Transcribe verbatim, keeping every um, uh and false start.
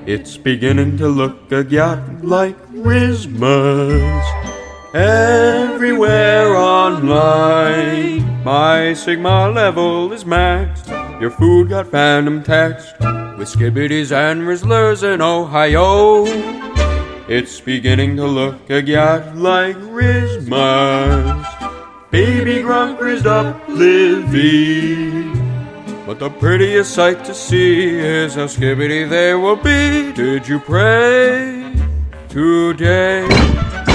It's beginning to look a yacht like Christmas. Everywhere online, my Sigma level is maxed. Your food got phantom taxed with skibbities and rizzlers in Ohio. It's beginning to look a yacht like Christmas. Baby Grunk rizzed up Livy. But the prettiest sight to see is how skibbity they will be. Did you pray today?